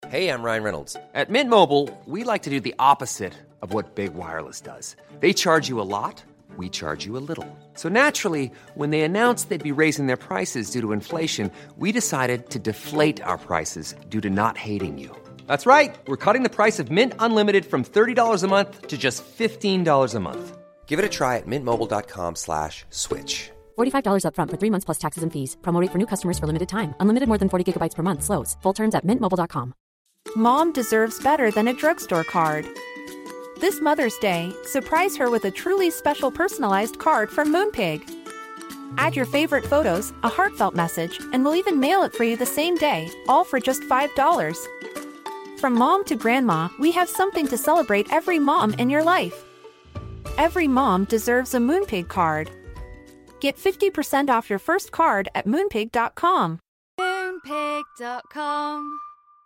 Hey, I'm Ryan Reynolds. At Mint Mobile, we like to do the opposite of what Big Wireless does. They charge you a lot, we charge you a little. So naturally, when they announced they'd be raising their prices due to inflation, we decided to deflate our prices due to not hating you. That's right. We're cutting the price of Mint Unlimited from $30 a month to just $15 a month. Give it a try at mintmobile.com/switch. $45 up front for 3 months plus taxes and fees. Promo rate for new customers for limited time. Unlimited more than 40 gigabytes per month. Slows full terms at mintmobile.com. Mom deserves better than a drugstore card. This Mother's Day, surprise her with a truly special personalized card from Moonpig. Add your favorite photos, a heartfelt message, and we'll even mail it for you the same day, all for just $5. From mom to grandma, we have something to celebrate every mom in your life. Every mom deserves a Moonpig card. Get 50% off your first card at moonpig.com. Moonpig.com.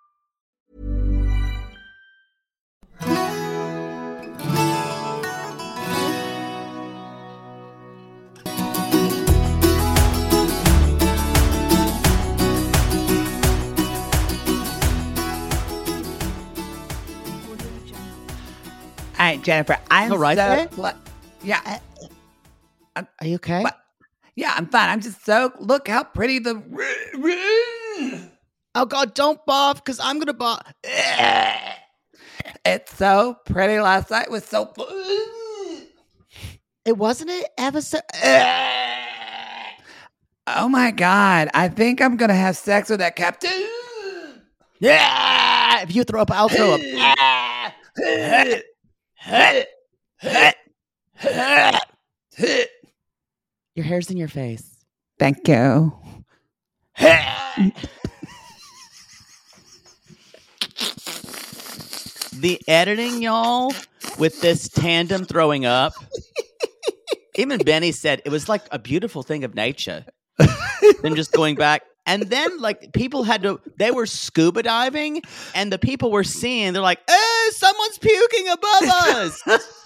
All right, Jennifer. I'm all right there? Yeah. Are you okay? Yeah, I'm fine. I'm just so look how pretty the. Oh God, don't barf because I'm gonna barf. It's so pretty. Last night was so. It wasn't it ever so. Oh my God! I think I'm gonna have sex with that captain. Yeah. If you throw up, I'll throw up. Your hair's in your face. Thank you. The editing, y'all, with this tandem throwing up. Even Benny said it was like a beautiful thing of nature. Then just going back. And then, like, people they were scuba diving, and the people were seeing, they're like, oh, someone's puking above us.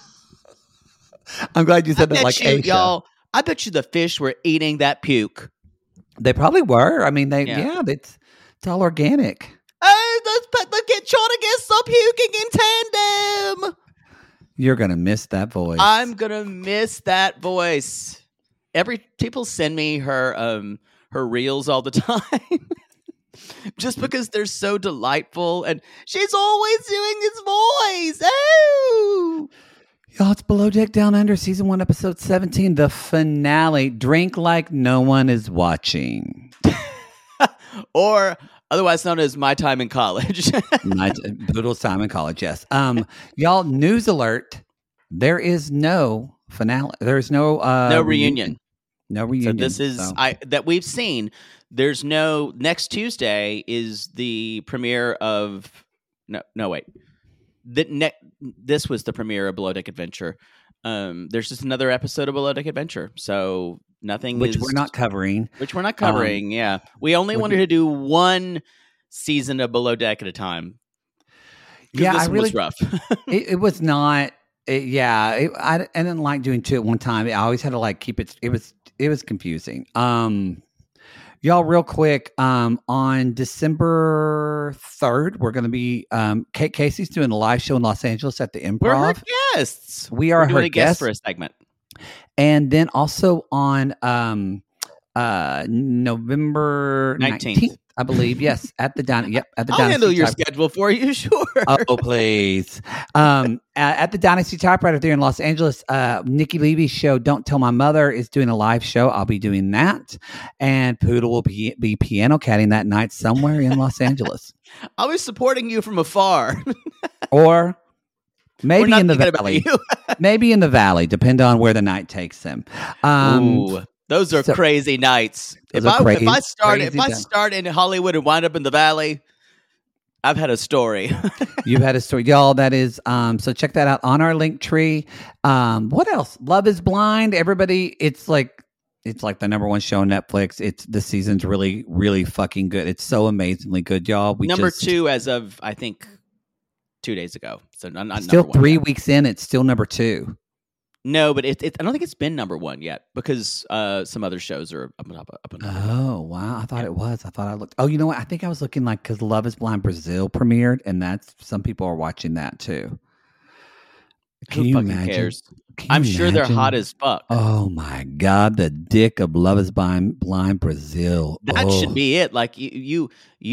I'm glad you said that like Aisha. Y'all, I bet you the fish were eating that puke. They probably were. I mean, it's all organic. Oh, those trying to get some puking in tandem. You're going to miss that voice. I'm going to miss that voice. People send me her reels all the time. Just because they're so delightful, and she's always doing this voice. Oh, y'all, it's Below Deck Down Under, Season 1, Episode 17, the finale. Drink like no one is watching. Or otherwise known as My Time in College. Poodle's Time in College, yes. Y'all, news alert. There is no finale. There's no reunion. No reunion. So this is that we've seen. There's no next Tuesday is the premiere of wait. This was the premiere of Below Deck Adventure. There's just another episode of Below Deck Adventure. So nothing which we're not covering. Yeah. We only wanted to do one season of Below Deck at a time. Yeah, this was rough. it was not. I didn't like doing two at one time. I always had to like keep it. It was confusing. Y'all, real quick. On December 3rd, we're going to be. Kate Casey's doing a live show in Los Angeles at the Improv. We're her guests. We're doing her a guest for a segment. And then also on November 19th. I believe, yes, at the Dynasty. Yep, at the I'll Dynasty. handle your schedule for you, sure. Oh, please. At the Dynasty Typewriter there in Los Angeles, Nikki Levy's show, Don't Tell My Mother, is doing a live show. I'll be doing that. And Poodle will be piano catting that night somewhere in Los Angeles. I'll be supporting you from afar. Or maybe in the Valley. Maybe in the Valley, depending on where the night takes them. Ooh. Those are crazy nights. If I start in Hollywood and wind up in the Valley, I've had a story. You've had a story, y'all. That is so check that out on our link tree. What else? Love is Blind. Everybody, it's like the number one show on Netflix. The season's really, really fucking good. It's so amazingly good, y'all. Number 2 as of I think 2 days ago. So not still number 1 3 yet. weeks in. It's still number 2. No, but I don't think it's been number one yet because some other shows are up on top. Oh, wow. I thought it was. I thought I looked. Oh, you know what? I think I was looking like because Love is Blind Brazil premiered, and that's some people are watching that too. Can Who you fucking imagine? cares? Can I'm you sure they're imagine? hot as fuck. Oh my God, the dick of Love is Blind Brazil. That Oh. should be it. Like you're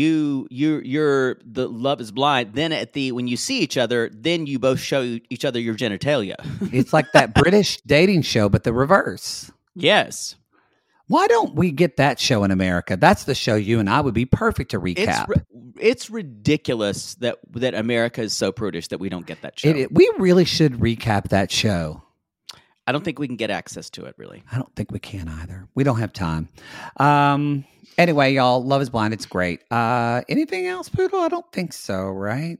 the Love is Blind. Then when you see each other, then you both show each other your genitalia. It's like that British dating show, but the reverse. Yes. Why don't we get that show in America? That's the show you and I would be perfect to recap. It's ridiculous that America is so prudish that we don't get that show. We really should recap that show. I don't think we can get access to it, really. I don't think we can either. We don't have time. Anyway, y'all, Love is Blind. It's great. Anything else, Poodle? I don't think so, right?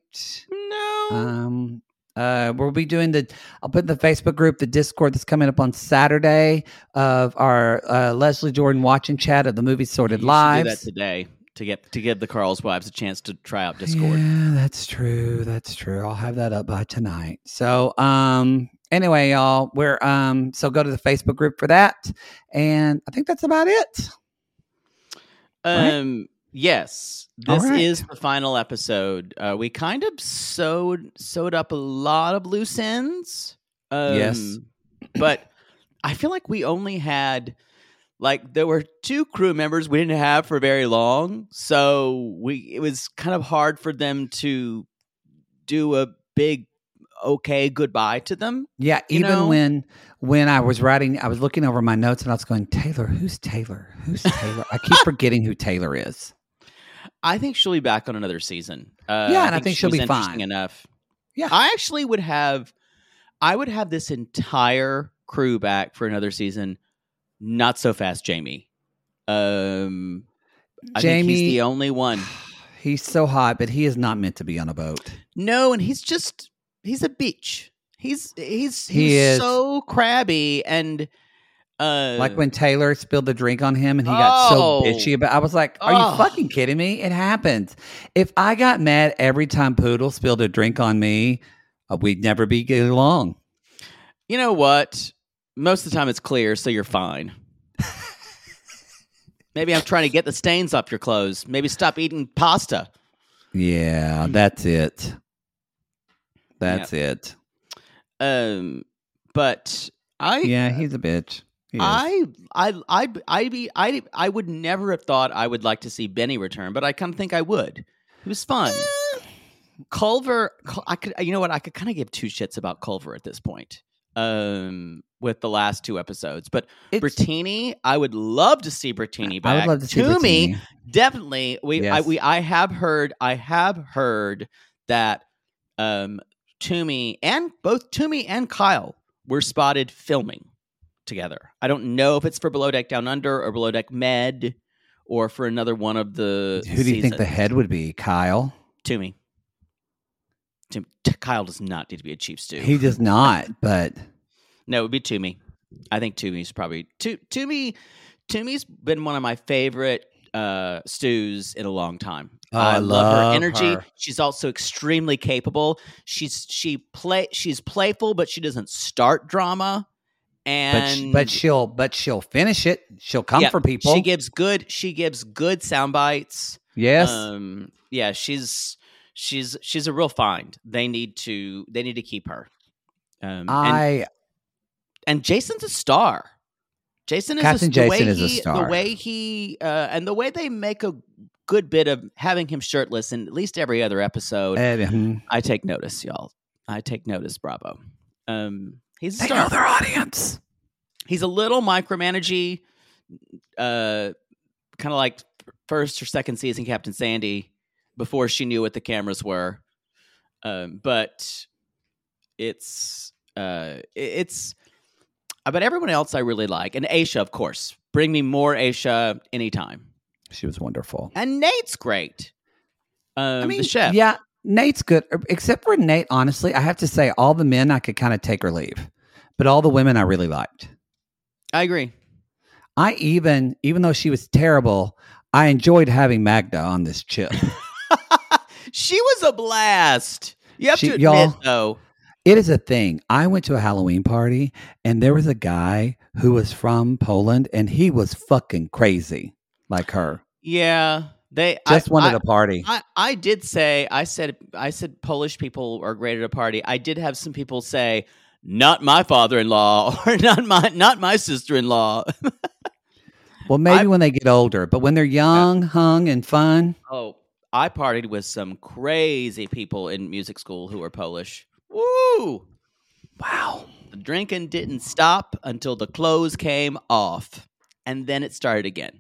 No. We'll be doing I'll put in the Facebook group, the Discord that's coming up on Saturday of our Leslie Jordan watch and chat of the movie Sorted You Lives. should do that today to give the Carl's wives a chance to try out Discord. Yeah, that's true. That's true. I'll have that up by tonight. So, anyway, y'all, we're so go to the Facebook group for that, and I think that's about it. Right? Yes, All this right. is the final episode. We kind of sewed up a lot of loose ends. Yes. But I feel like we only had there were 2 crew members we didn't have for very long, so it was kind of hard for them to do a big okay goodbye to them. Yeah, You even know? when I was writing, I was looking over my notes and I was going, Taylor, who's Taylor? Who's Taylor? I keep forgetting who Taylor is. I think she'll be back on another season. Yeah, and I think she she'll was be interesting fine. enough. Yeah. I actually would have this entire crew back for another season. Not so fast, Jamie. I think he's the only one. He's so hot, but he is not meant to be on a boat. No, and he's a bitch. He's is. so crabby and Like when Taylor spilled the drink on him and he got so bitchy about I was like, are you fucking kidding me? It happens. If I got mad every time Poodle spilled a drink on me, we'd never be getting along. You know what? Most of the time it's clear, so you're fine. Maybe I'm trying to get the stains off your clothes. Maybe stop eating pasta. Yeah, that's it. That's it. But Yeah, he's a bitch. He is. I would never have thought I would like to see Benny return, but I kind of think I would. It was fun. Culver, I could kind of give 2 shits about Culver at this point. With the last 2 episodes, but Brittini, I would love to see Brittini back. I would love to see Toomey, Brittini. definitely. I have heard that Toomey and Kyle were spotted filming together. I don't know if it's for Below Deck Down Under or Below Deck Med or for another one of the Who do you think the seasons. head would be? Kyle? Toomey. Kyle does not need to be a chief stew. He does not, but No, it would be Toomey. I think Toomey's probably Toomey's been one of my favorite stews in a long time. Oh, I love her energy. her. She's also extremely capable. She's playful, but she doesn't start drama. And but she'll finish it. She'll come for people. She gives good sound bites. Yes. Yeah, she's a real find. They need to keep her. And Jason's a star. Captain Jason is a star. The way he and the way they make a good bit of having him shirtless in at least every other episode. I take notice, y'all. I take notice. Bravo. He's a They star. know their audience. He's a little micromanagey, kind of like first or second season Captain Sandy before she knew what the cameras were. But but everyone else I really like. And Aisha, of course. Bring me more Aisha anytime. She was wonderful. And Nate's great. The chef. Yeah, Nate's good. Except for Nate, honestly, I have to say all the men I could kind of take or leave. But all the women I really liked. I agree. I even though she was terrible, I enjoyed having Magda on this chip. She was a blast. You have to admit, y'all- though. It is a thing. I went to a Halloween party and there was a guy who was from Poland and he was fucking crazy like her. Yeah, Just wanted a party. I did say I said Polish people are great at a party. I did have some people say, "Not my father-in-law," or "Not my sister-in-law." Well, maybe when they get older, but when they're young, hung, and fun. Oh, I partied with some crazy people in music school who were Polish. Woo! Wow. The drinking didn't stop until the clothes came off, and then it started again.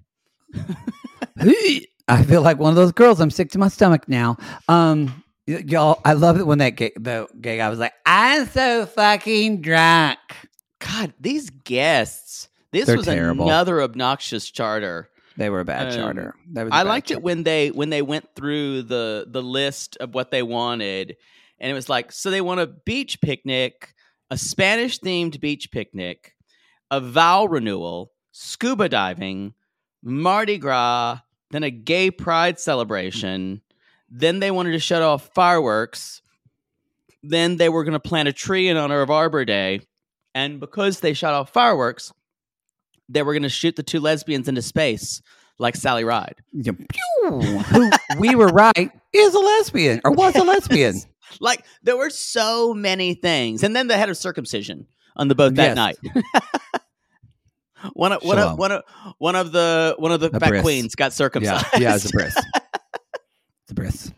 I feel like one of those girls. I'm sick to my stomach now. Y'all, I love it when the gay guy was like, "I'm so fucking drunk." God, these guests. This They're was terrible. another obnoxious charter. They were a bad charter. That was a I bad liked charter. it when they went through the list of what they wanted, and it was like, so they want a beach picnic, a Spanish themed beach picnic, a vow renewal, scuba diving, Mardi Gras, then a gay pride celebration. Then they wanted to shut off fireworks. Then they were going to plant a tree in honor of Arbor Day, and because they shut off fireworks, they were going to shoot the two lesbians into space like Sally Ride. Yeah, pew, who we were right is a lesbian or was a lesbian. Like there were so many things, and then they had a circumcision on the boat that Yes. night. One of the A fat bris. queens got circumcised. Yeah, it's a bris. It's a bris.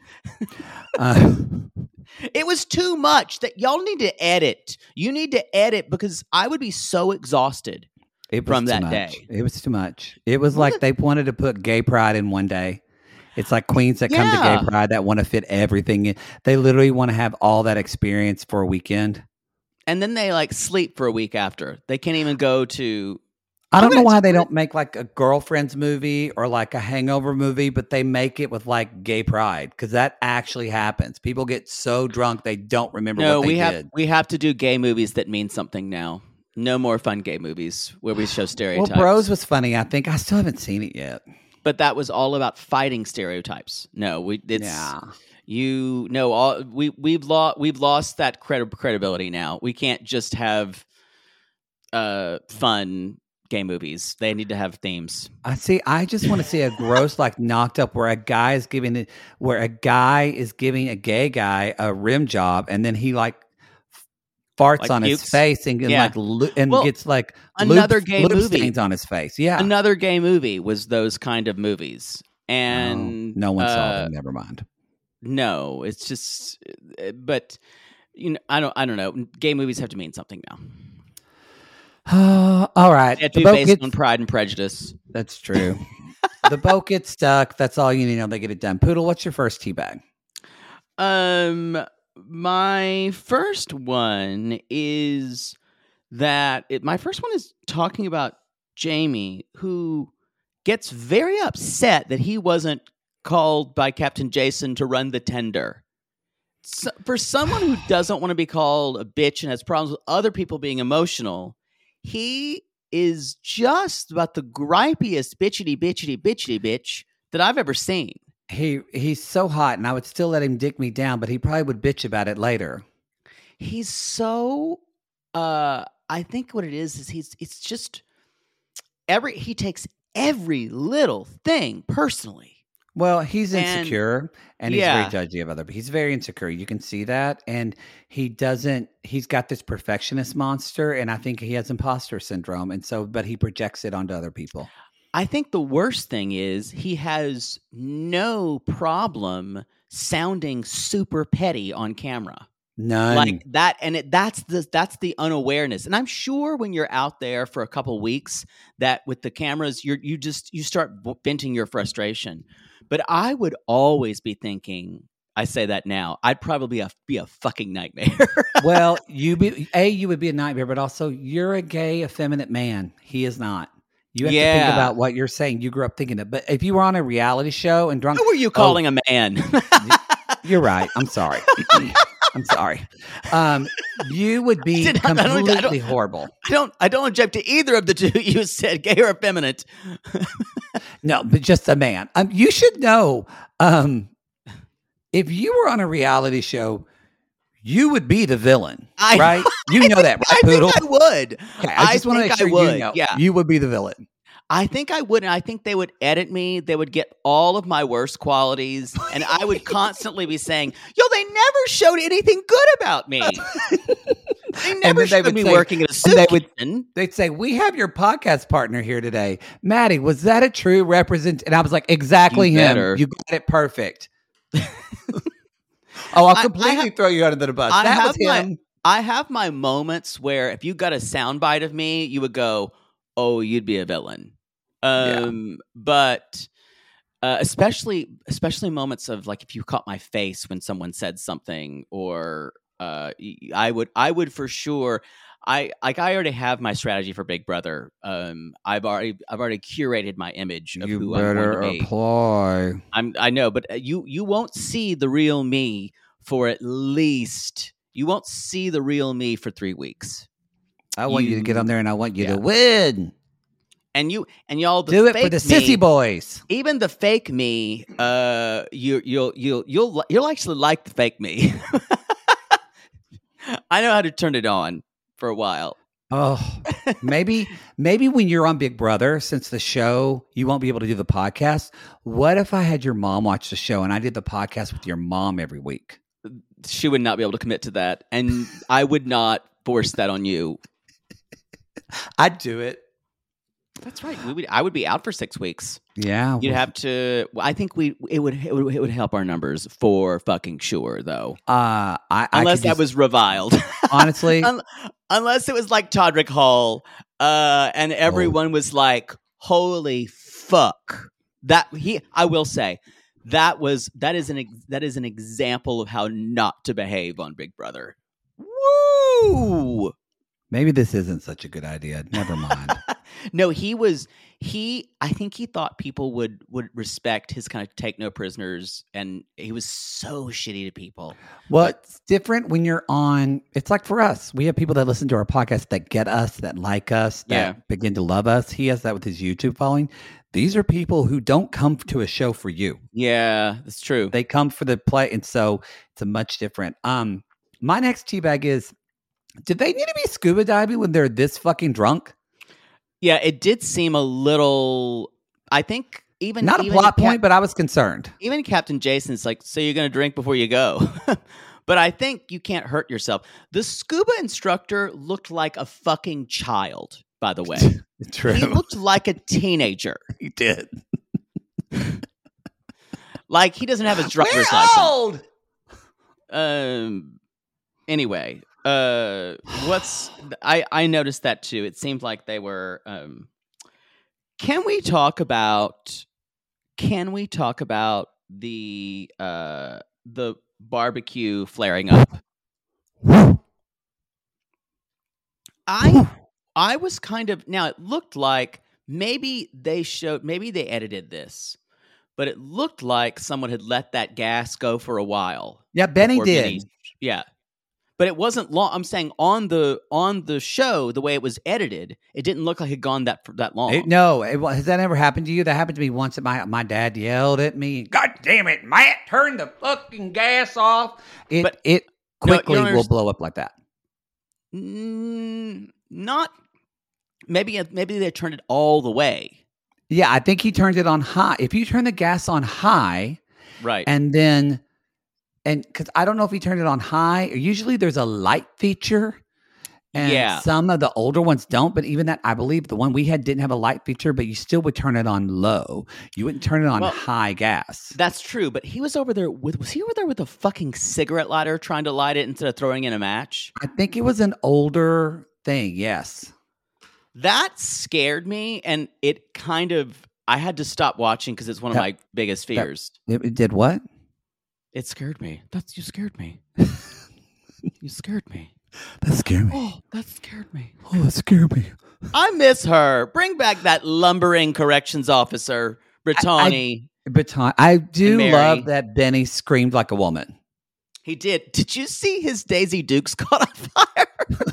It was too much. That y'all need to edit. You need to edit because I would be so exhausted. It was From too that much. day. It was too much. It was like they wanted to put gay pride in one day. It's like queens that come to Yeah. gay pride that want to fit everything in. They literally want to have all that experience for a weekend. And then they like sleep for a week after. They can't even go to. I don't know Okay, why so they we're- don't make like a girlfriend's movie or like a hangover movie, but they make it with like gay pride because that actually happens. People get so drunk they don't remember No, what they we have did. we have to do gay movies that mean something now. No more fun gay movies where we show Well, stereotypes. Bros was funny. I think I still haven't seen it yet. But that was all about fighting stereotypes. No, we've lost that credibility now. We can't just have fun gay movies. They need to have themes. I just want to see a gross like knocked up where a guy is giving a gay guy a rim job and then he like farts Like on his pukes? face and Yeah. gets like another lube, gay lube movie. stains on his face. Yeah. Another gay movie was those kind of movies. And no one saw them. Never mind. No, it's just but I don't know. Gay movies have to mean something now. All right. They have to The be boat based gets- on Pride and Prejudice. That's true. The boat gets stuck. That's all you need to know. They get it done. Poodle, what's your first tea bag? My first one is my first one is talking about Jamie, who gets very upset that he wasn't called by Captain Jason to run the tender. So, for someone who doesn't want to be called a bitch and has problems with other people being emotional, he is just about the gripiest bitchity bitch that I've ever seen. He's so hot, and I would still let him dick me down, but he probably would bitch about it later. He's so I think what it is it's just he takes every little thing personally. Well, he's And- insecure and he's yeah. very judgy of other people. He's very insecure. You can see that. And he's got this perfectionist monster, and I think he has imposter syndrome. And so, but he projects it onto other people. I think the worst thing is he has no problem sounding super petty on camera. None. Like that, and that's the unawareness. And I'm sure when you're out there for a couple weeks, that with the cameras, you start venting your frustration. But I would always be thinking, I say that now, I'd probably be a fucking nightmare. Well, you would be a nightmare, but also you're a gay, effeminate man. He is not. You have to think Yeah. about what you're saying. You grew up thinking that. But if you were on a reality show and drunk, Who were you calling a man? you're right. I'm sorry. I'm sorry. You would be I don't- completely horrible. I don't object to either of the two you said, gay or effeminate. No, but just a man. You should know. If you were on a reality show, you would be the villain, I- right? You know that, right, I Poodle? think I would. Okay, I just want to think make sure I would. you know. Yeah. You would be the villain. I think I would, and I think they would edit me. They would get all of my worst qualities, and I would constantly be saying, "Yo, they never showed anything good about me. They never then they showed would me say- working at a and soup they would- kitchen." They'd say, "We have your podcast partner here today, Maddie. Was that a true represent?" And I was like, "Exactly You him. better. You got it perfect." Oh, I'll I completely have- throw you under the bus. I That was have my- him. I have my moments where if you got a soundbite of me, you would go, "Oh, you'd be a villain." But especially moments of like if you caught my face when someone said something, or I would for sure. I already have my strategy for Big Brother. I've already curated my image of You who I'm going better to be. apply. I know, but you won't see the real me for at least. You won't see the real me for 3 weeks. I want you to get on there, and I want you Yeah. to win. And y'all the Do it for fake the me, sissy boys. Even the fake me, you'll actually like the fake me. I know how to turn it on for a while. Oh, maybe when you're on Big Brother, since the show, you won't be able to do the podcast. What if I had your mom watch the show and I did the podcast with your mom every week? She would not be able to commit to that, and I would not force that on you. I'd do it. That's right. I would be out for 6 weeks. Yeah. You'd have to. I think it would help our numbers for fucking sure, though. could Unless that just- was reviled. honestly. Unless it was like Todrick Hall, and everyone was like, "Holy fuck!" I will say that is an example of how not to behave on Big Brother. Woo! Maybe this isn't such a good idea. Never mind. No, I think he thought people would respect his kind of take no prisoners, and he was so shitty to people. Well, it's different when you're on. It's like for us, we have people that listen to our podcast that get us, that like us, that begin to love us. He has that with his YouTube following. These are people who don't come to a show for you. Yeah, that's true. They come for the play, and so it's a much different. My next teabag is: did they need to be scuba diving when they're this fucking drunk? Yeah, it did seem a little. I think even Not a plot point, but I was concerned. Even Captain Jason's like, "So you're going to drink before you go?" But I think you can't hurt yourself. The scuba instructor looked like a fucking child, by the way. True. He looked like a teenager. He did. Like he doesn't have his driver's license. Anyway, I noticed that too. It seemed like they were. Can we talk about the barbecue flaring up? I was kind of, now it looked like maybe they edited this, but it looked like someone had let that gas go for a while. Yeah, Benny before did. Yeah. But it wasn't long. I'm saying on the show, the way it was edited, it didn't look like it had gone that long. Has that ever happened to you? That happened to me once. That my dad yelled at me, "God damn it, Matt! Turn the fucking gas off!" It quickly will blow up like that. Not maybe they turned it all the way. Yeah, I think he turned it on high. If you turn the gas on high, right, and because I don't know if he turned it on high. Usually there's a light feature, and some of the older ones don't. But even that, I believe the one we had didn't have a light feature, but you still would turn it on low. You wouldn't turn it on high gas. That's true. But he was over there with a fucking cigarette lighter trying to light it instead of throwing in a match? I think it was an older thing. Yes. That scared me, and it kind of, I had to stop watching because it's one of my biggest fears. It did what? It scared me. You scared me. You scared me. That scared me. Oh, that scared me. Oh, that scared me. I miss her. Bring back that lumbering corrections officer, Brittany. I do love that Benny screamed like a woman. He did. Did you see his Daisy Dukes caught on fire?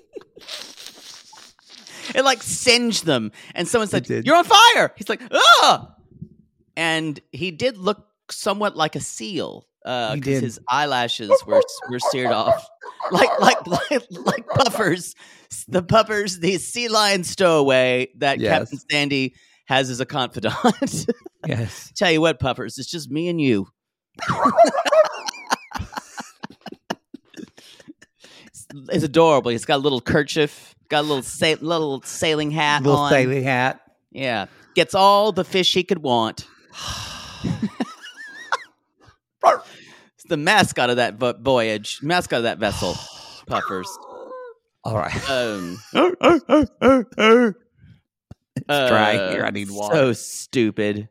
It like singed them. And someone said, "You're on fire." He's like, "Ah!" And he did look somewhat like a seal. He because did. his eyelashes were seared off, like puffers. The puffers, the sea lion stowaway that Yes. Captain Sandy has as a confidant. Yes. Tell you what, puffers, it's just me and you. It's adorable. He's got a little kerchief, got a little sailing hat Little on. sailing hat. Yeah, gets all the fish he could want. It's the mascot of that voyage, mascot of that vessel, Puffers. All right. It's dry here. I need water. So stupid.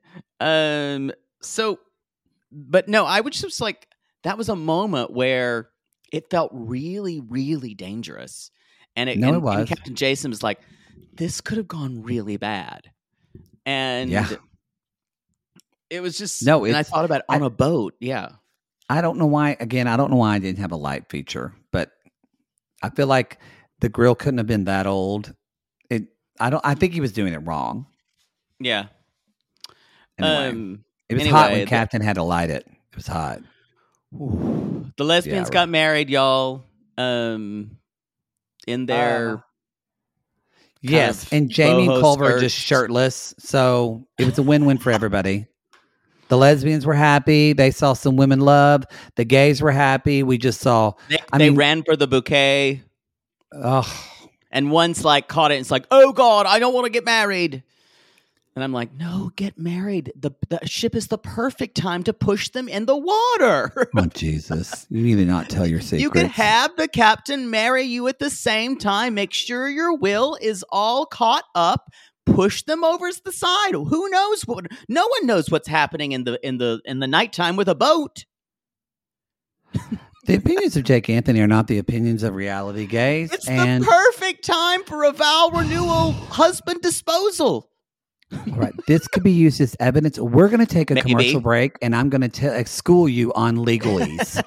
But no, I was just like, that was a moment where it felt really, really dangerous. And it No, it was. And Captain Jason was like, this could have gone really bad. And Yeah. it was just, No, and I it's- thought about it on a boat. Yeah. I don't know why. Again, I don't know why I didn't have a light feature, but I feel like the grill couldn't have been that old. I think he was doing it wrong. Yeah. Anyway, it was hot anyway, when Captain had to light it. It was hot. The lesbians Yeah, got married, y'all. In their Yes, of and Jamie and boho Culver skirts. just shirtless, so it was a win-win for everybody. The lesbians were happy. They saw some women love. The gays were happy. We just saw. they ran for the bouquet, Oh, and one's like caught it. And it's like, oh God, I don't want to get married. And I'm like, no, get married. The ship is the perfect time to push them in the water. oh, Jesus! You need to not tell your secrets. You could have the captain marry you at the same time. Make sure your will is all caught up. Push them over to the side. Who knows what? No one knows what's happening in the nighttime with a boat. The opinions of Jake Anthony are not the opinions of reality gays. It's and the perfect time for a vow renewal husband disposal. all right, this could be used as evidence. We're going to take a Maybe. commercial break, and I'm going to school you on legalese.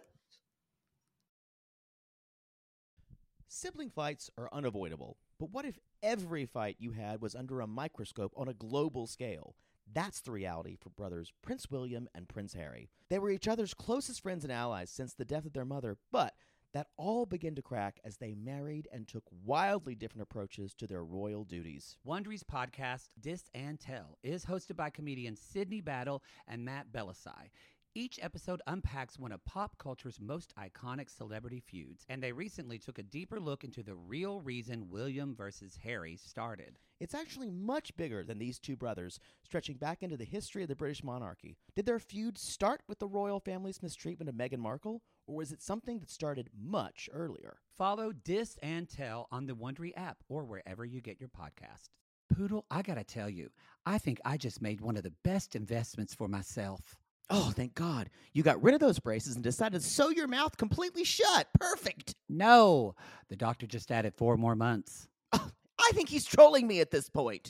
Sibling fights are unavoidable, but what if every fight you had was under a microscope on a global scale? That's the reality for brothers Prince William and Prince Harry. They were each other's closest friends and allies since the death of their mother, but that all began to crack as they married and took wildly different approaches to their royal duties. Wondery's podcast, Dis and Tell, is hosted by comedians Sydney Battle and Matt Belisai. Each episode unpacks one of pop culture's most iconic celebrity feuds, and they recently took a deeper look into the real reason William versus Harry started. It's actually much bigger than these two brothers, stretching back into the history of the British monarchy. Did their feud start with the royal family's mistreatment of Meghan Markle, or was it something that started much earlier? Follow Dis and Tell on the Wondery app or wherever you get your podcasts. Poodle, I gotta tell you, I think I just made one of the best investments for myself. Oh, thank God. You got rid of those braces and decided to sew your mouth completely shut. Perfect. No, the doctor just added 4 more months. I think he's trolling me at this point.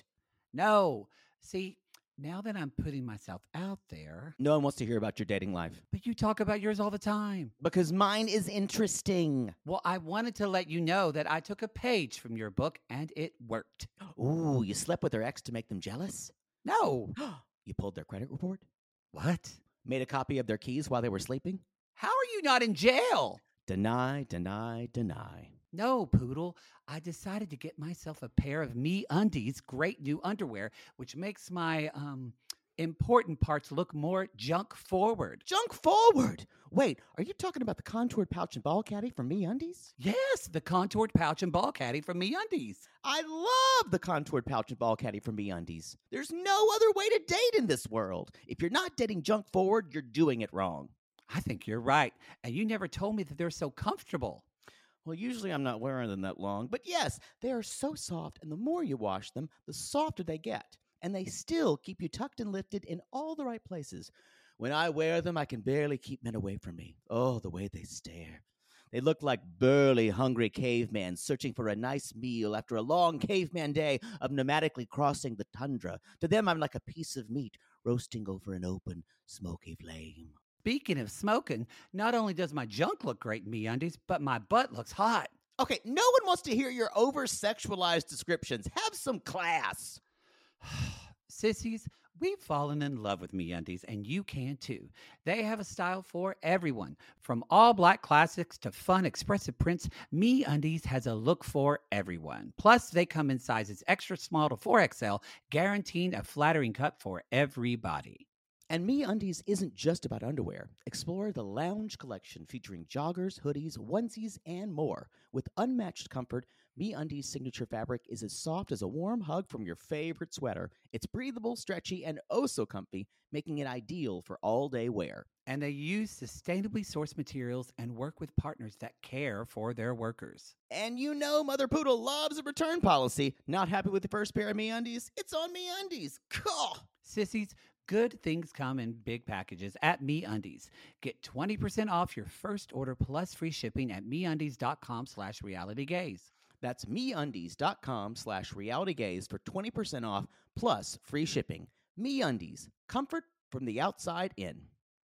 No, see, now that I'm putting myself out there, No one wants to hear about your dating life. but you talk about yours all the time. Because mine is interesting. Well, I wanted to let you know that I took a page from your book and it worked. Ooh, you slept with their ex to make them jealous? No. You pulled their credit report? What? Made a copy of their keys while they were sleeping? How are you not in jail? Deny, deny, deny. No, Poodle. I decided to get myself a pair of MeUndies great new underwear, which makes my important parts look more junk forward. Junk forward! Wait, are you talking about the contoured pouch and ball caddy from MeUndies? Yes, the contoured pouch and ball caddy from MeUndies. I love the contoured pouch and ball caddy from MeUndies. There's no other way to date in this world. If you're not dating junk forward, you're doing it wrong. I think you're right. And you never told me that they're so comfortable. Well, usually I'm not wearing them that long, but yes, they are so soft, and the more you wash them, the softer they get. And they still keep you tucked and lifted in all the right places. When I wear them, I can barely keep men away from me. Oh, the way they stare. They look like burly, hungry cavemen searching for a nice meal after a long caveman day of nomadically crossing the tundra. To them, I'm like a piece of meat roasting over an open, smoky flame. Speaking of smoking, not only does my junk look great in MeUndies, but my butt looks hot. Okay, no one wants to hear your over-sexualized descriptions. Have some class. Sissies, We've fallen in love with MeUndies, and you can too. They have a style for everyone. From all black classics to fun, expressive prints, MeUndies has a look for everyone. Plus, they come in sizes extra small to 4XL, guaranteeing a flattering cut for everybody. And MeUndies isn't just about underwear. Explore the Lounge collection featuring joggers, hoodies, onesies, and more. With unmatched comfort, MeUndies' signature fabric is as soft as a warm hug from your favorite sweater. It's breathable, stretchy, and oh so comfy, making it ideal for all-day wear. And they use sustainably sourced materials and work with partners that care for their workers. And you know Mother Poodle loves a return policy. Not happy with the first pair of MeUndies? It's on MeUndies. Cool. Sissies, good things come in big packages at MeUndies. Get 20% off your first order plus free shipping at MeUndies.com/realitygaze. That's MeUndies.com/realitygaze for 20% off plus free shipping. MeUndies, comfort from the outside in.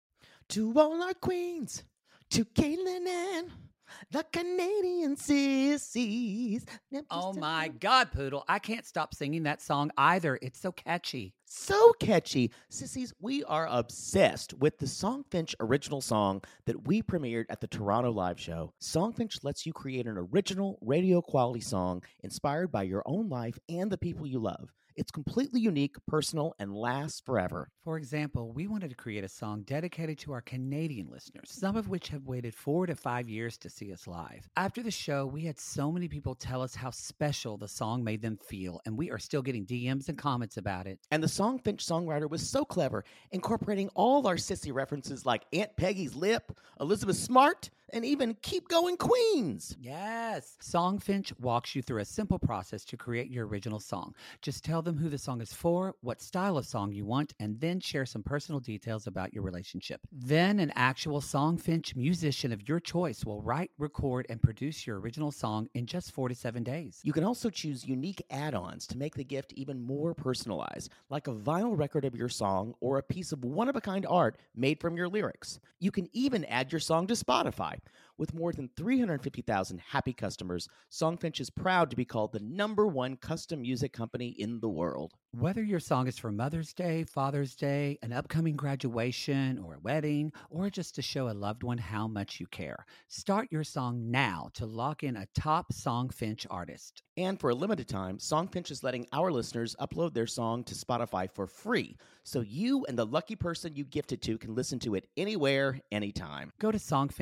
To all our queens, to Caitlin and the Canadian sissies. Oh my God, Poodle. I can't stop singing that song either. It's so catchy. So catchy. Sissies, we are obsessed with the Songfinch original song that we premiered at the Toronto Live Show. Songfinch lets you create an original radio quality song inspired by your own life and the people you love. It's completely unique, personal, and lasts forever. For example, we wanted to create a song dedicated to our Canadian listeners, some of which have waited 4 to 5 years to see us live. After the show, we had so many people tell us how special the song made them feel, and we are still getting DMs and comments about it. And the Songfinch songwriter was so clever, incorporating all our sissy references like Aunt Peggy's Lip, Elizabeth Smart, and even Keep Going Queens. Yes. Songfinch walks you through a simple process to create your original song. Just tell them who the song is for, what style of song you want, and then share some personal details about your relationship. Then an actual Songfinch musician of your choice will write, record, and produce your original song in just 4 to 7 days. You can also choose unique add-ons to make the gift even more personalized, like a vinyl record of your song or a piece of one-of-a-kind art made from your lyrics. You can even add your song to Spotify. With more than 350,000 happy customers, Songfinch is proud to be called the #1 custom music company in the world. Whether your song is for Mother's Day, Father's Day, an upcoming graduation, or a wedding, or just to show a loved one how much you care, start your song now to lock in a top Songfinch artist. And for a limited time, Songfinch is letting our listeners upload their song to Spotify for free, so you and the lucky person you gift it to can listen to it anywhere, anytime. Go to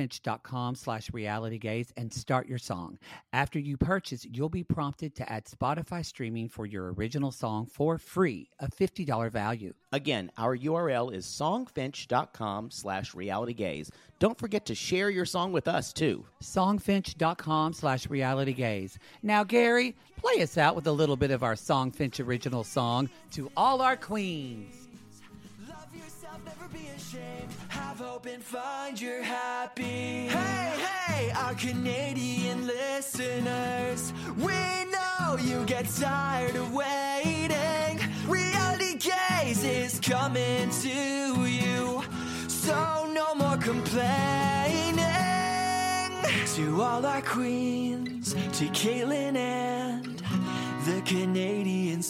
songfinch.com/realitygaze and start your song. After you purchase, you'll be prompted to add Spotify streaming for your original song for free, a $50 value. Again, our URL is songfinch.com/realitygaze. Don't forget to share your song with us, too. Songfinch.com/realitygaze. Now, Gary, play us out with a little bit of our Songfinch original song, To All Our Queens. Love yourself, never be ashamed. Have hope and find your happy. Hey, hey, our Canadian listeners. We know you get tired of waiting. Reality Gaze is coming to you. So no more complaining. To all our queens, to Caitlin and the Canadian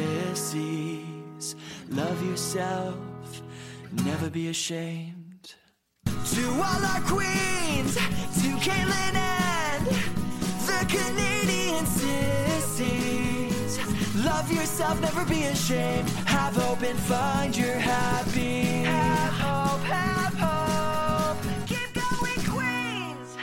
sissies. Love yourself, never be ashamed. To all our queens, to Caitlin and the Canadian sissies. Love yourself, never be ashamed. Have hope and find your happy. Have hope, have hope. Keep going, queens.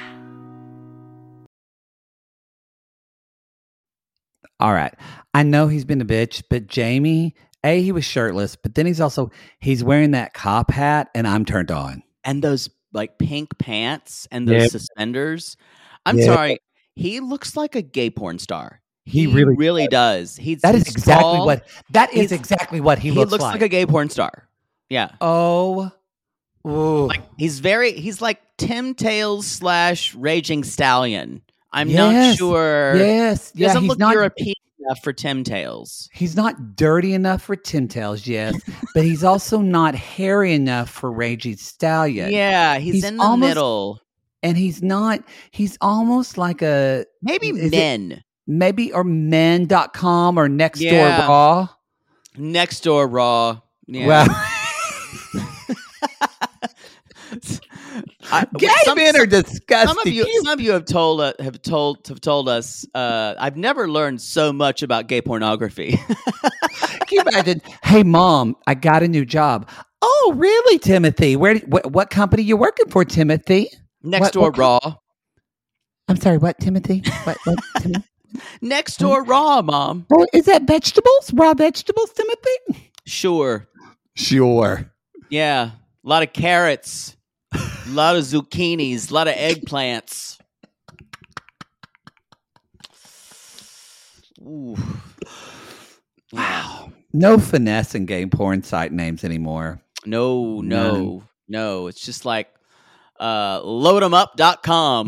All right. I know he's been a bitch, but Jamie, he was shirtless, but then he's wearing that cop hat, and I'm turned on. And those like pink pants and those suspenders. I'm sorry. He looks like a gay porn star. He really does. That is exactly what he looks like. He looks like a gay porn star. Yeah. Oh. Ooh. Like he's like Tim Tales / Raging Stallion. I'm not sure. Yes. He doesn't look European enough for Tim Tales. He's not dirty enough for Tim Tales, yes, but he's also not hairy enough for Raging Stallion. Yeah, he's in the middle. And he's almost like a... Maybe Men. Maybe, or men.com or Nextdoor Raw. Nextdoor Raw. Yeah. Well, gay men are disgusting. Some of you have told us. I've never learned so much about gay pornography. Can you imagine? Hey, Mom, I got a new job. Oh, really, Timothy? What company you working for, Timothy? Next Door Raw. I'm sorry, what, Timothy? What Timothy? Next Door Raw, Mom. Oh, is that vegetables? Raw vegetables, Timothy? Sure. Yeah. A lot of carrots. A lot of zucchinis. A lot of eggplants. Ooh. Wow. No finesse in gay porn site names anymore. No. It's just like loademup.com.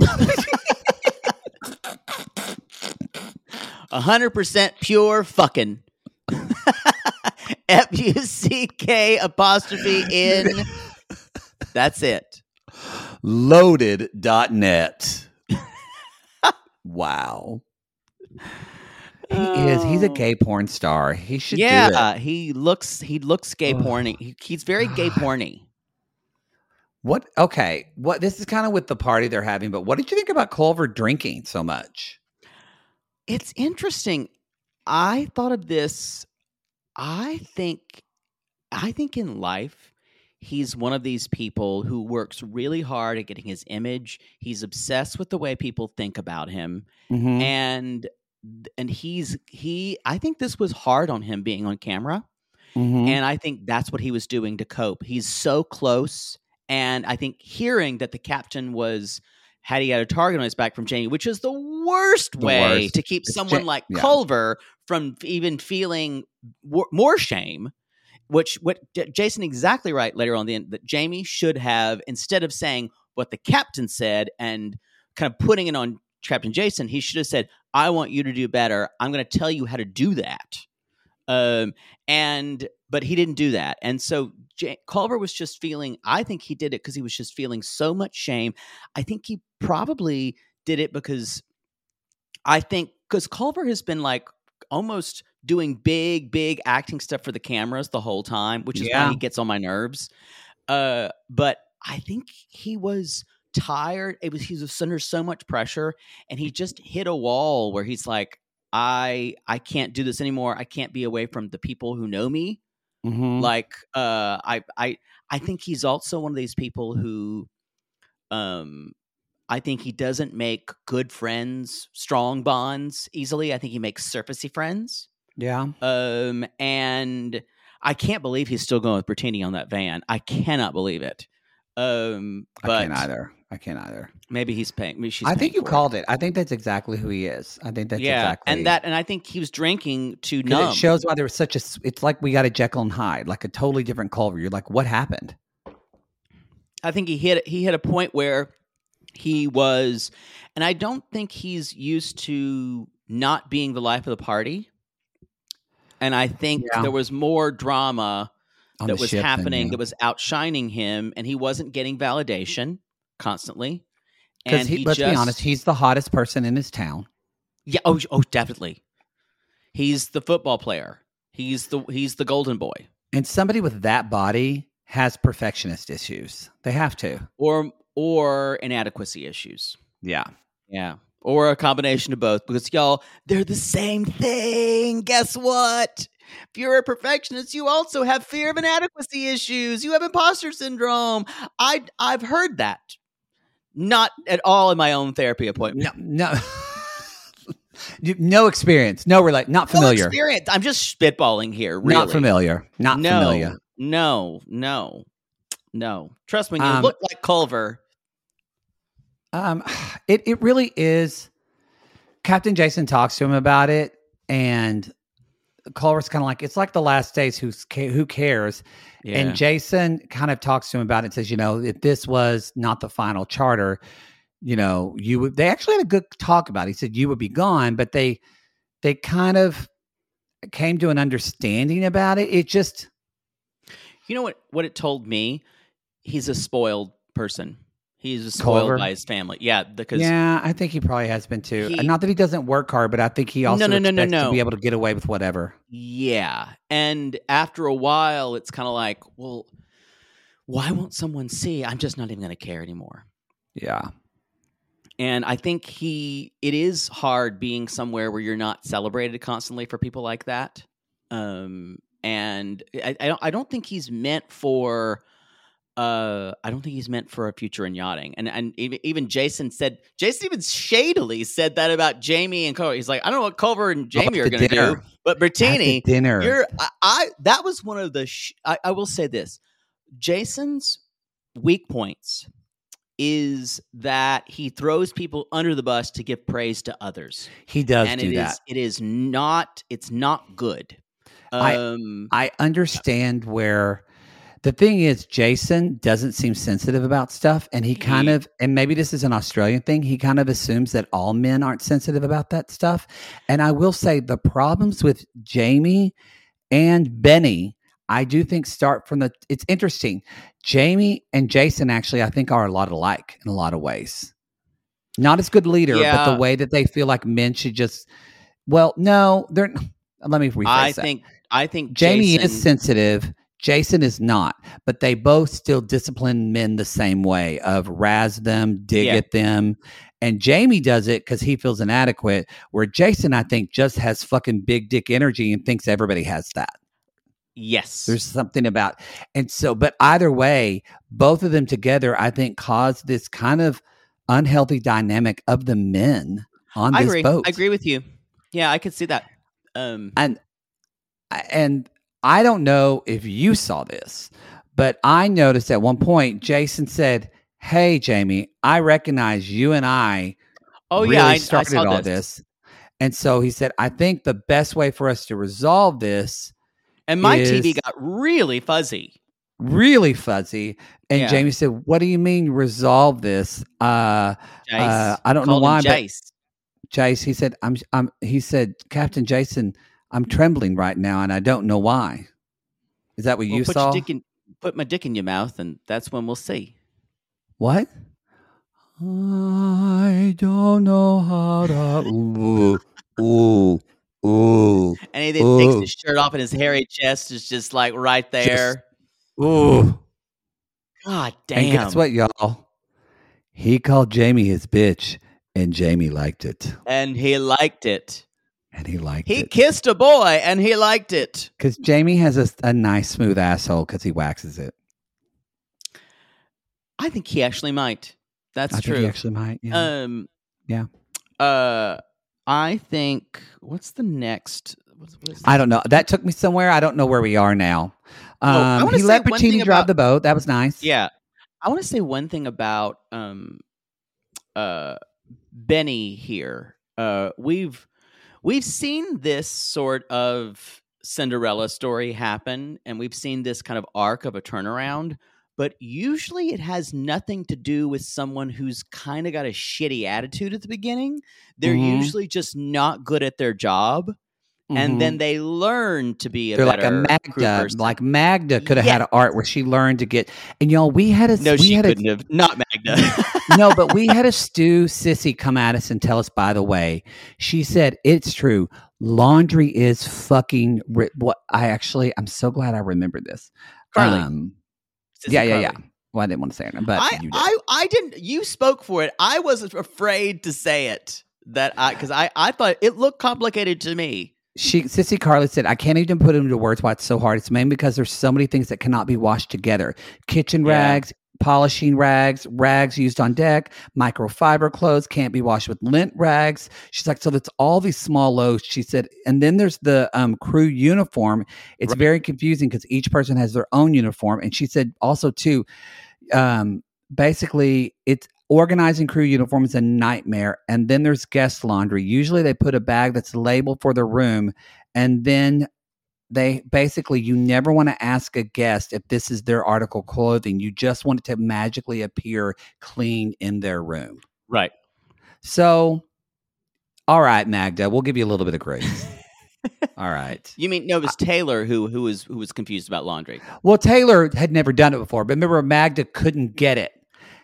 100% pure fucking. FUCK''N. That's it. Loaded.net. Wow. He's a gay porn star. He should do it. He looks gay porny. He's very gay porny. What? Okay. This is kind of with the party they're having, but what did you think about Culver drinking so much? It's interesting. I thought of this. I think in life, he's one of these people who works really hard at getting his image. He's obsessed with the way people think about him. Mm-hmm. And I think this was hard on him being on camera. Mm-hmm. And I think that's what he was doing to cope. He's so close. And I think hearing that the captain had he had a target on his back from Jamie, which is the worst way to keep someone like Culver from even feeling more shame, what Jason exactly right later on the end, that Jamie should have, instead of saying what the captain said and kind of putting it on Captain Jason, he should have said, I want you to do better. I'm going to tell you how to do that. But he didn't do that. And so Culver was just feeling, I think he did it because he was just feeling so much shame. I think he probably did it because Culver has been like almost doing big acting stuff for the cameras the whole time, which is why he gets on my nerves. But I think he was tired. He was under so much pressure, and he just hit a wall where he's like, I can't do this anymore. I can't be away from the people who know me. Mm-hmm. Like, I think he's also one of these people who, I think he doesn't make good friends, strong bonds easily. I think he makes surfacey friends. Yeah. And I can't believe he's still going with Bertini on that van. I cannot believe it. But I can't either. Maybe he's paying. Maybe she's. I think you called it. I think that's exactly who he is. I think that's exactly. And I think he was drinking to numb. It shows why there was such a. It's like we got a Jekyll and Hyde, like a totally different Culver. You're like, what happened? I think he hit a point where he was, and I don't think he's used to not being the life of the party. And I think there was more drama that was happening that was outshining him, and he wasn't getting validation constantly. Because let's be honest, he's the hottest person in his town. Yeah. Oh, definitely. He's the football player. He's the golden boy. And somebody with that body has perfectionist issues. They have to, or inadequacy issues. Yeah. Or a combination of both. Because y'all, they're the same thing. Guess what? If you're a perfectionist, you also have fear of inadequacy issues. You have imposter syndrome. I've heard that. Not at all in my own therapy appointment. No. No experience. No, not familiar. No experience. I'm just spitballing here. Really. Not familiar. Familiar. No. Trust me, when you look like Culver. It really is. Captain Jason talks to him about it, and Culver's kind of like, it's like the last days. Who cares? Yeah. And Jason kind of talks to him about it and says, if this was not the final charter, you would. They actually had a good talk about it. He said you would be gone, but they kind of came to an understanding about it. It just, what it told me. He's a spoiled person. He's spoiled Culver? by his family. Yeah, because Yeah, I think he probably has been too. He- Not that he doesn't work hard, but I think he also No. expects to be able to get away with whatever. yeah. And after a while, it's kind of like, well, why won't someone see? I'm just not even going to care anymore. Yeah. And I think it is hard being somewhere where you're not celebrated constantly for people like that. And I don't think he's meant for. I don't think he's meant for a future in yachting. And even Jason even shadily said that about Jamie and Culver. He's like, I don't know what Culver and Jamie are going to do, but Bertini, dinner. that was one of the. I will say this: Jason's weak points is that he throws people under the bus to give praise to others. He does and do that. It's not good. I understand where the thing is, Jason doesn't seem sensitive about stuff, and he kind of, and maybe this is an Australian thing, he kind of assumes that all men aren't sensitive about that stuff. And I will say the problems with Jamie and Benny, I do think start from it's interesting. Jamie and Jason actually, I think, are a lot alike in a lot of ways. Not as good leader, but the way that they feel like men should just, let me rephrase that. I think Jamie Jason is sensitive. Jason is not, but they both still discipline men the same way of razz them, dig at them. And Jamie does it because he feels inadequate, where Jason, I think, just has fucking big dick energy and thinks everybody has that. Yes. There's something about, and so, but either way, both of them together, I think, caused this kind of unhealthy dynamic of the men on this boat. I agree with you. Yeah, I could see that. And I don't know if you saw this, but I noticed at one point, Jason said, "Hey, Jamie, I recognize you and I started I saw all this." And so he said, "I think the best way for us to resolve this." And my TV got really fuzzy. Really fuzzy. And Yeah. Jamie said, "What do you mean resolve this?" I don't know why, but Jace, he said, he said, "Captain Jason, I'm trembling right now, and I don't know why." Is that what you saw? Put my dick in your mouth, and that's when we'll see. What? I don't know how to. Ooh. And he then takes his shirt off, and his hairy chest is just like right there. Ooh. God damn. And guess what, y'all? He called Jamie his bitch, and Jamie liked it. And he liked it. He kissed a boy, and he liked it. Because Jamie has a nice, smooth asshole because he waxes it. I think he actually might. That's true. I think he actually might, yeah. Yeah. I think, what's the next? I don't know. That took me somewhere. I don't know where we are now. He let Bertini drive the boat. That was nice. Yeah. I want to say one thing about Benny here. We've seen this sort of Cinderella story happen, and we've seen this kind of arc of a turnaround, but usually it has nothing to do with someone who's kind of got a shitty attitude at the beginning. They're usually just not good at their job, and then they learn to be They're better like a crew Magda. person. Like Magda could have had an art where she learned to get. And y'all, she couldn't have. Not Magda. No, but we had a Stu Sissy come at us and tell us, by the way, she said, it's true. Laundry is fucking I'm so glad I remembered this. Carly. Yeah. Carly. Well, I didn't want to say her name, but you did. I didn't. You spoke for it. I wasn't afraid to say it. Because I thought it looked complicated to me. Sissy Carly said, I can't even put it into words why it's so hard. It's mainly because there's so many things that cannot be washed together. Kitchen rags, polishing rags, rags used on deck, microfiber clothes can't be washed with lint rags. She's like, so that's all these small loads, she said. And then there's the crew uniform. It's very confusing because each person has their own uniform. And she said also too, basically it's organizing crew uniform is a nightmare. And then there's guest laundry. Usually they put a bag that's labeled for the room, and then you never want to ask a guest if this is their article of clothing. You just want it to magically appear clean in their room. Right. So, all right, Magda, we'll give you a little bit of grace. All right. You mean, no, it was Taylor who was confused about laundry. Well, Taylor had never done it before, but remember Magda couldn't get it.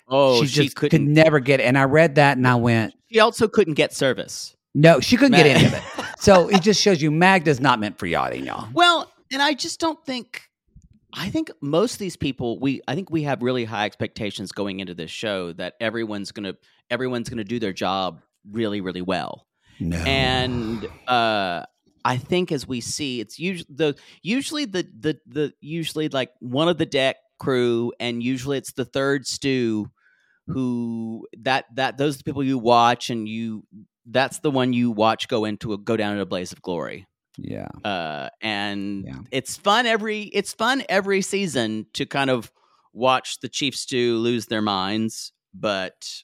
Oh, she just could couldn't. never get it. And I read that and I went, She also couldn't get service. no, she couldn't get any of it. So it just shows you Magda's not meant for yachting, y'all. Well, and I just don't think. I think most of these people, I think we have really high expectations going into this show that everyone's gonna do their job really, really well. No. And I think as we see, it's usually like one of the deck crew, and usually it's the third stew who those are the people you watch, and that's the one you watch go down in a blaze of glory. Yeah. And it's fun every season to kind of watch the chief stew lose their minds, but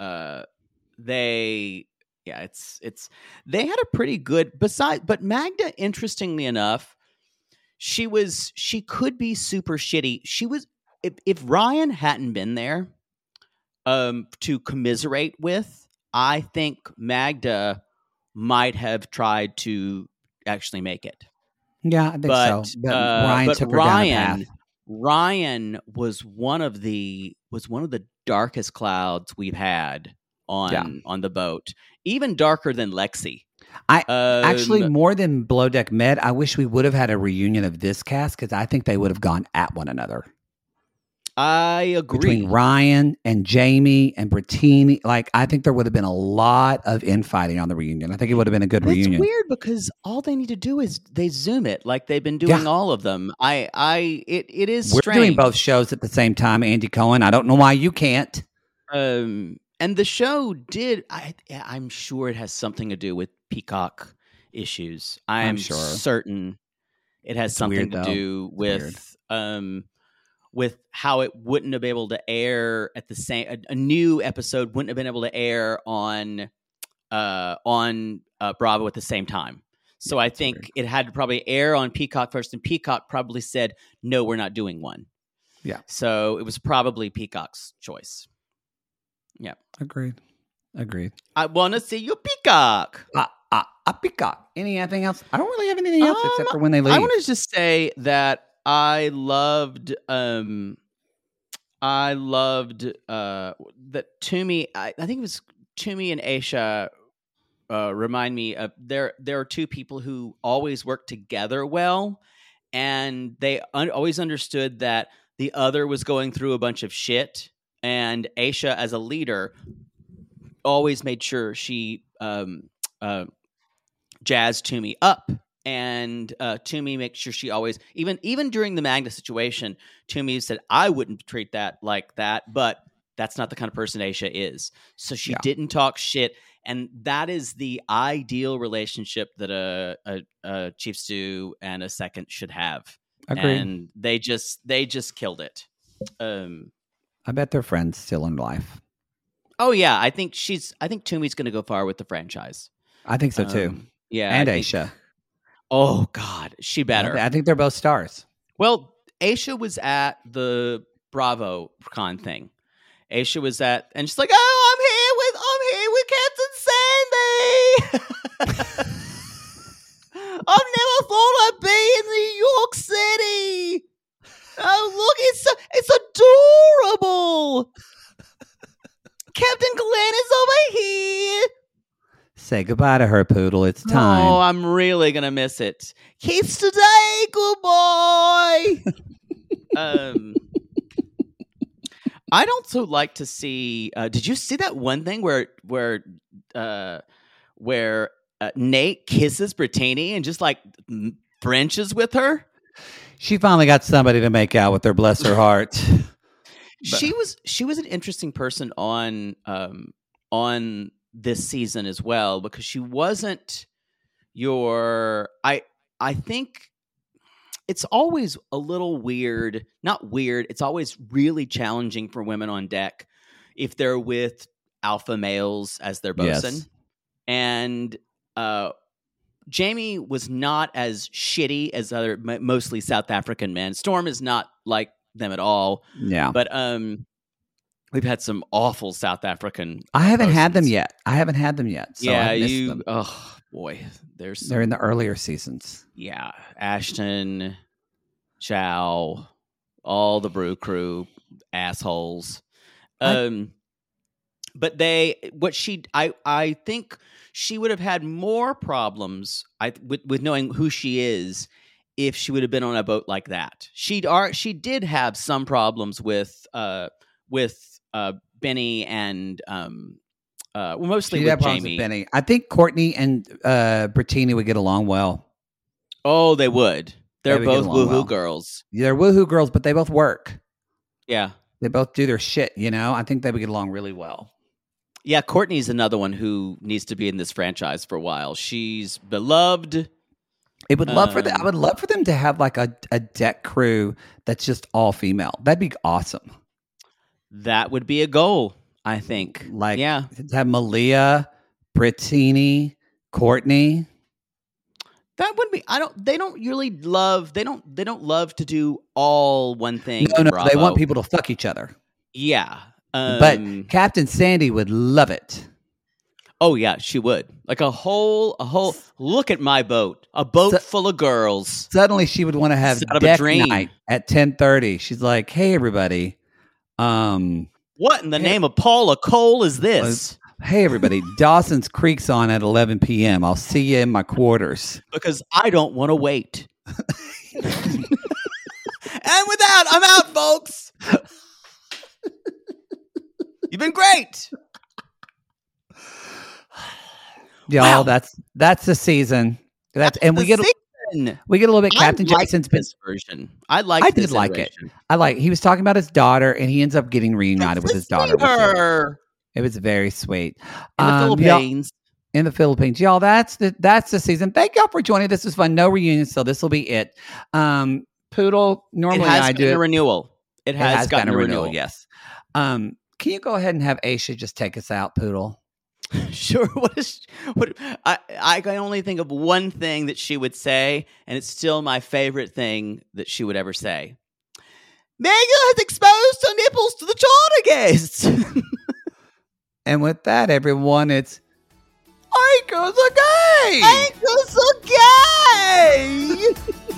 they had a pretty good but Magda, interestingly enough, she could be super shitty. She was, if Ryan hadn't been there to commiserate with, I think Magda might have tried to actually make it. Yeah, I think so. But Ryan took her down a path. Ryan was one of the darkest clouds we've had on the boat, even darker than Lexi. I actually, more than Below Deck Med, I wish we would have had a reunion of this cast, because I think they would have gone at one another. I agree. Between Ryan and Jamie and Brittini, like, I think there would have been a lot of infighting on the reunion. I think it would have been a good reunion. It's weird because all they need to do is they Zoom it like they've been doing all of them. It is We're strange. doing both shows at the same time, Andy Cohen. I don't know why you can't. And the show did. I'm sure it has something to do with Peacock issues. I'm sure. certain it has something to do with how it wouldn't have been able to air at the same. A new episode wouldn't have been able to air on Bravo at the same time. So I think it had to probably air on Peacock first, and Peacock probably said, "No, we're not doing one." Yeah. So it was probably Peacock's choice. Yeah. Agreed. I want to see you, Peacock. Peacock. Anything else? I don't really have anything else except for when they leave. I want to just say that I loved that Toomey. I think it was Toomey and Aisha. Remind me of there are two people who always work together well, and they always understood that the other was going through a bunch of shit, and Aisha, as a leader, always made sure she jazzed Toomey up. And Toomey makes sure she always, even during the Magda situation, Toomey said, "I wouldn't treat that like that, but that's not the kind of person Aisha is." So she didn't talk shit, and that is the ideal relationship that a chief stew and a second should have. Agreed. And they just killed it. I bet they're friends still in life. Oh yeah, I think Toomey's going to go far with the franchise. I think so too. Yeah, and Aisha. Oh God, she better. I think they're both stars. Well, Aisha was at the Bravo Con thing. Aisha was at, and she's like, "Oh, I'm here with Captain Sandy. I've never thought I'd be in New York City. Oh, look, it's adorable. Captain Glenn is over here." Say goodbye to her, Poodle. It's time. Oh, I'm really gonna miss it. Kiss today, goodbye. I'd also like to see. Did you see that one thing where Nate kisses Brittany and just like Frenches with her? She finally got somebody to make out with her. Bless her heart. She was an interesting person on this season as well, because she wasn't I think it's always a little weird, not weird, it's always really challenging for women on deck if they're with alpha males as their bosun. Yes. And Jamie was not as shitty as other mostly South African men. Storm is not like them at all. Yeah. But we've had some awful South African. I haven't had them bosons. yet. So I missed them. Oh boy, They're in the earlier seasons. Yeah, Ashton, Chow, all the Brew Crew assholes. But I think she would have had more problems with knowing who she is if she would have been on a boat like that. She did have some problems with Benny and mostly with Jamie. With Benny. I think Courtney and Brittany would get along well. Oh, they would. They're both woohoo girls. They're woohoo girls, but they both work. Yeah. They both do their shit, you know? I think they would get along really well. Yeah, Courtney's another one who needs to be in this franchise for a while. She's beloved. I would love for them to have like a deck crew that's just all female. That'd be awesome. That would be a goal, I think. Like, to have Malia, Brittany, Courtney. That would be. They don't really love. They don't love to do all one thing. No, they want people to fuck each other. Yeah. But Captain Sandy would love it. Oh yeah, she would. Like a whole. Look at my boat. A boat full of girls. Suddenly, she would want to have deck night at 10:30. She's like, "Hey, everybody. What in the name of Paula Cole is this? Hey, everybody. Dawson's Creek's on at 11 p.m. I'll see you in my quarters because I don't want to wait." And with that, I'm out, folks. You've been great. Y'all, that's the season. We get a little bit Captain Jason's version. I did like it. He was talking about his daughter and he ends up getting reunited with his daughter. It was very sweet. In the Philippines. In the Philippines. Y'all, that's the season. Thank y'all for joining. This was fun. No reunion, so this will be it. Poodle, normally I do a renewal. It has gotten a renewal. Yes. Can you go ahead and have Aisha just take us out, Poodle? Sure. I can only think of one thing that she would say, and it's still my favorite thing that she would ever say. Mega has exposed her nipples to the China guests. And with that, everyone, it's Anchors are gay! Anchors are gay!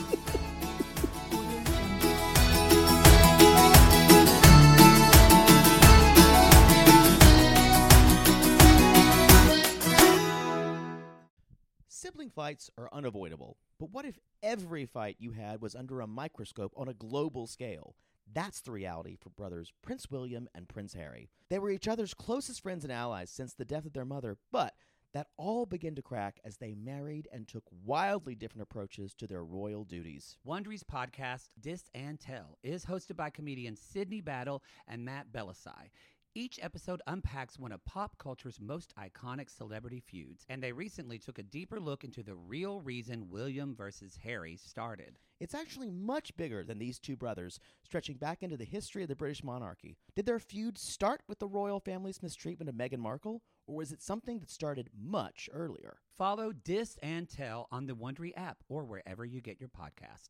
Sibling fights are unavoidable, but what if every fight you had was under a microscope on a global scale? That's the reality for brothers Prince William and Prince Harry. They were each other's closest friends and allies since the death of their mother, but that all began to crack as they married and took wildly different approaches to their royal duties. Wondery's podcast, Dis and Tell, is hosted by comedians Sydney Battle and Matt Belisai. Each episode unpacks one of pop culture's most iconic celebrity feuds, and they recently took a deeper look into the real reason William versus Harry started. It's actually much bigger than these two brothers, stretching back into the history of the British monarchy. Did their feud start with the royal family's mistreatment of Meghan Markle, or was it something that started much earlier? Follow Dis and Tell on the Wondery app or wherever you get your podcasts.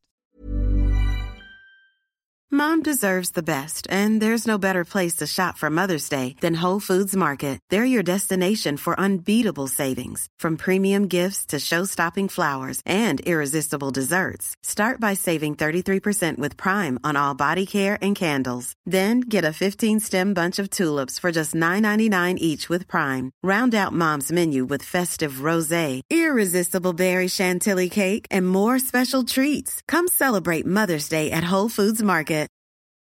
Mom deserves the best, and there's no better place to shop for Mother's Day than Whole Foods Market. They're your destination for unbeatable savings, from premium gifts to show-stopping flowers and irresistible desserts. Start by saving 33% with Prime on all body care and candles. Then get a 15-stem bunch of tulips for just $9.99 each with Prime. Round out Mom's menu with festive rosé, irresistible berry chantilly cake, and more special treats. Come celebrate Mother's Day at Whole Foods Market.